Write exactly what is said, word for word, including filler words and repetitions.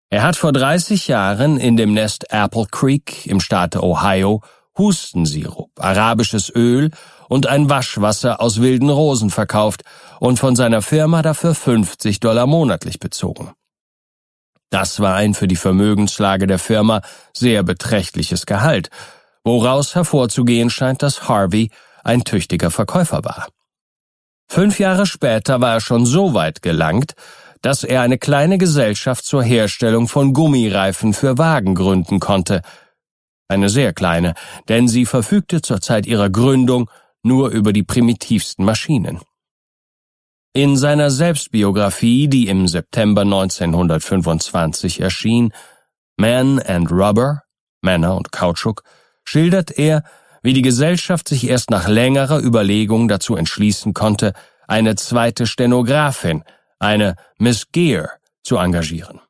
Er hat vor dreißig Jahren in dem Nest Apple Creek im Staate Ohio Hustensirup, arabisches Öl und ein Waschwasser aus wilden Rosen verkauft und von seiner Firma dafür fünfzig Dollar monatlich bezogen. Das war ein für die Vermögenslage der Firma sehr beträchtliches Gehalt, woraus hervorzugehen scheint, dass Harvey ein tüchtiger Verkäufer war. Fünf Jahre später war er schon so weit gelangt, dass er eine kleine Gesellschaft zur Herstellung von Gummireifen für Wagen gründen konnte. Eine sehr kleine, denn sie verfügte zur Zeit ihrer Gründung nur über die primitivsten Maschinen. In seiner Selbstbiografie, die im September neunzehnhundertfünfundzwanzig erschien, Man and Rubber, Männer und Kautschuk, schildert er, wie die Gesellschaft sich erst nach längerer Überlegung dazu entschließen konnte, eine zweite Stenografin, eine Miss Gear, zu engagieren.